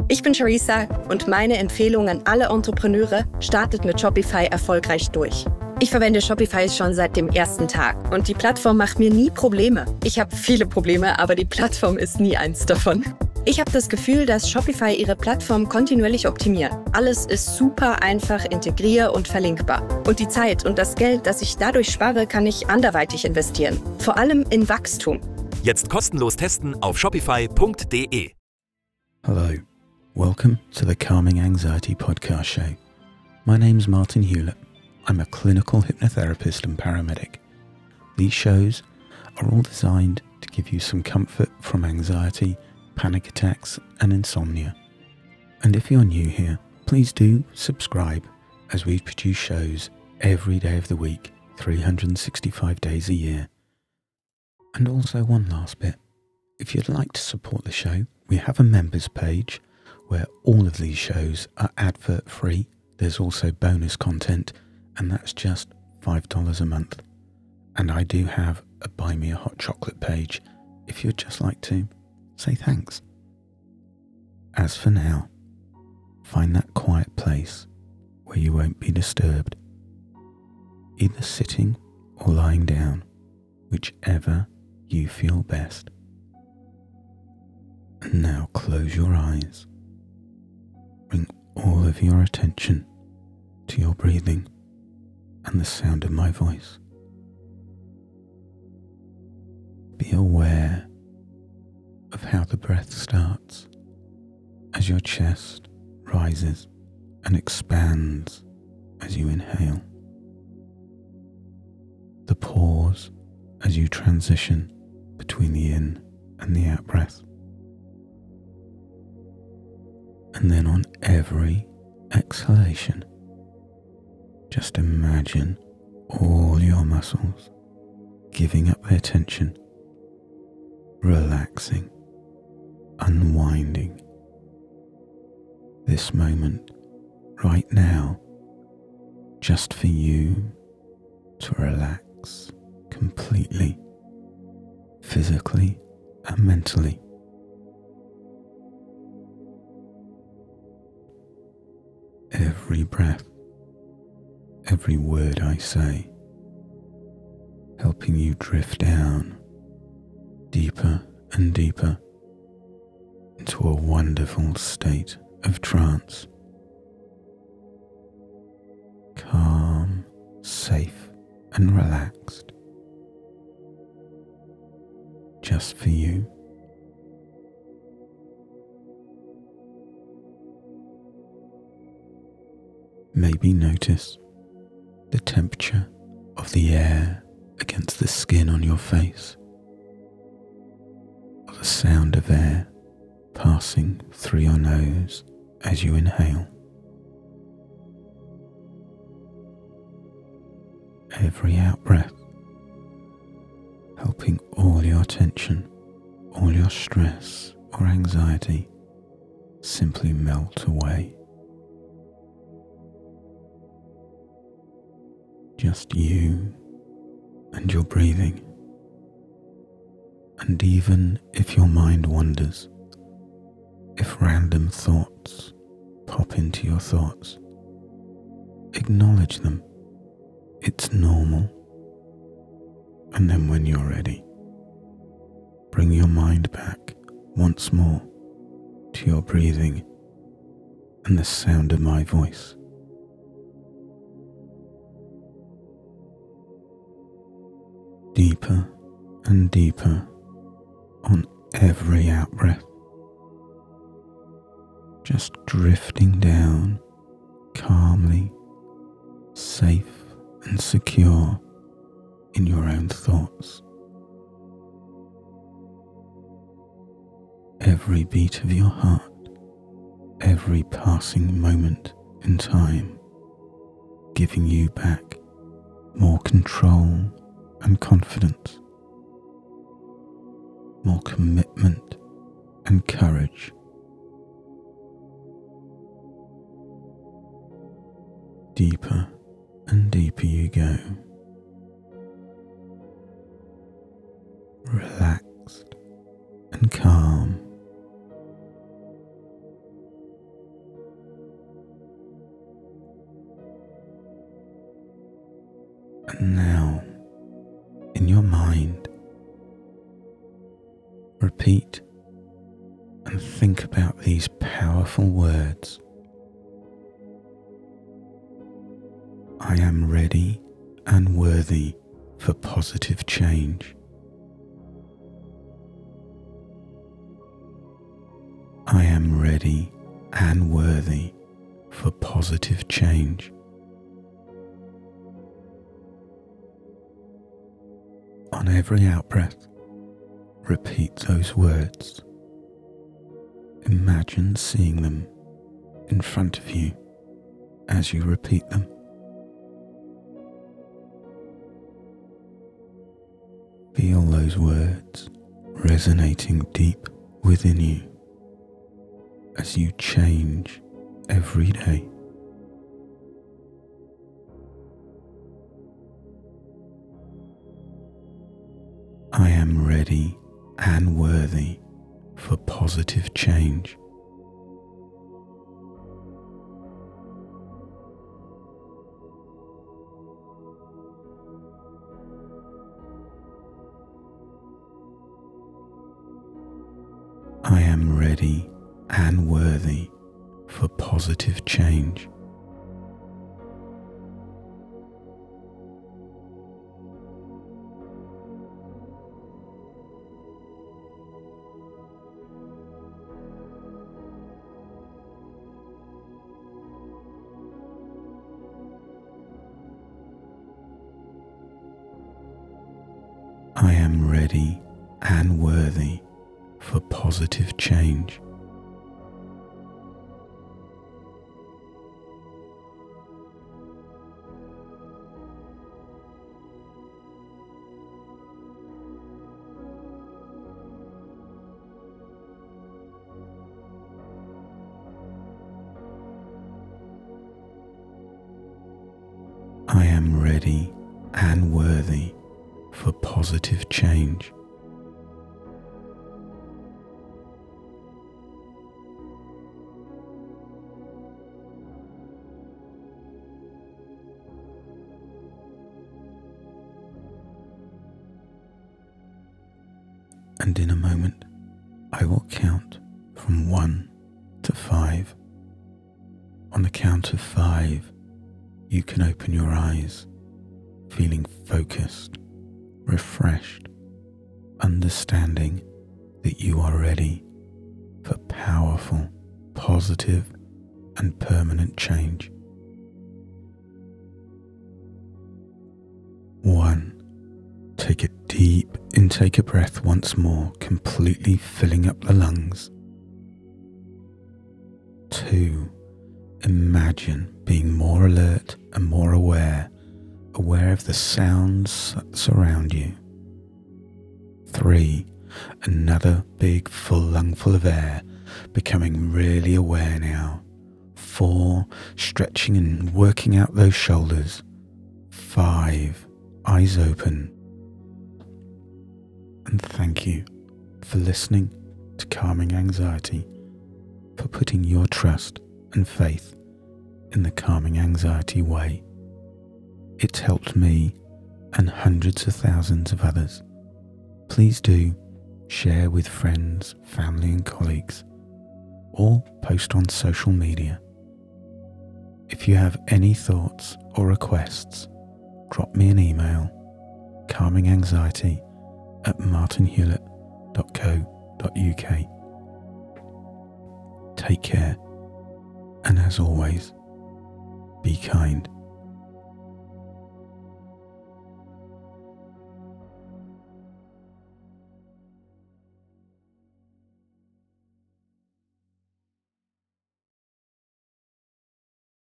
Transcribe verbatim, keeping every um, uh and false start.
Ich bin Charissa und meine Empfehlung an alle Entrepreneure: startet mit Shopify erfolgreich durch. Ich verwende Shopify schon seit dem ersten Tag und die Plattform macht mir nie Probleme. Ich habe viele Probleme, aber die Plattform ist nie eins davon. Ich habe das Gefühl, dass Shopify ihre Plattform kontinuierlich optimiert. Alles ist super einfach integrier- und verlinkbar. Und die Zeit und das Geld, das ich dadurch spare, kann ich anderweitig investieren. Vor allem in Wachstum. Jetzt kostenlos testen auf shopify punkt de. Hello, welcome to the Calming Anxiety podcast show. My name's Martin Hewlett. I'm a clinical hypnotherapist and paramedic. These shows are all designed to give you some comfort from anxiety, panic attacks and insomnia. And if you're new here, please do subscribe, as we produce shows every day of the week, three hundred sixty-five days a year. And also one last bit, if you'd like to support the show, we have a members page where all of these shows are advert free. There's also bonus content, and that's just five dollars a month. And I do have a Buy Me a Hot Chocolate page if you'd just like to say thanks. As for now, find that quiet place where you won't be disturbed, either sitting or lying down, whichever you feel best. And now close your eyes. Bring all of your attention to your breathing and the sound of my voice. Be aware of how the breath starts as your chest rises and expands as you inhale. The pause as you transition between the in and the out breath. And then on every exhalation, just imagine all your muscles giving up their tension, relaxing, unwinding. This moment, right now, just for you to relax completely, physically and mentally. Every breath, every word I say, helping you drift down deeper and deeper into a wonderful state of trance. Calm, safe and relaxed. Just for you. Maybe notice the temperature of the air against the skin on your face, or the sound of air passing through your nose as you inhale. Every out-breath, helping all your tension, all your stress or anxiety simply melt away. Just you and your breathing. And even if your mind wanders, if random thoughts pop into your thoughts, acknowledge them. It's normal. And then when you're ready, bring your mind back once more to your breathing and the sound of my voice. Deeper and deeper on every out-breath, just drifting down calmly, safe and secure in your own thoughts. Every beat of your heart, every passing moment in time, giving you back more control and confidence, more commitment and courage. Deeper and deeper you go, relaxed and calm, And now, in your mind, repeat and think about these powerful words. I am ready and worthy for positive change. I am ready and worthy for positive change. On every out-breath, repeat those words. Imagine seeing them in front of you as you repeat them. Feel those words resonating deep within you as you change every day. I am ready and worthy for positive change. I am ready and worthy for positive change. I am ready and worthy for positive change. I am ready and worthy for positive change. And in a moment, I will count from one to five. On the count of five, you can open your eyes, feeling focused, refreshed, understanding that you are ready for powerful, positive, and permanent change. One, take a deep intake of breath once more, completely filling up the lungs. Two, imagine being more alert and more aware, aware of the sounds that surround you. Three, another big full lungful of air, becoming really aware now. Four, stretching and working out those shoulders. Five, eyes open. And thank you for listening to Calming Anxiety, for putting your trust and faith in the Calming Anxiety way. It's helped me and hundreds of thousands of others. Please do share with friends, family and colleagues, or post on social media. If you have any thoughts or requests, drop me an email, calminganxiety at martin hewlett dot co dot uk. Take care, and as always, be kind.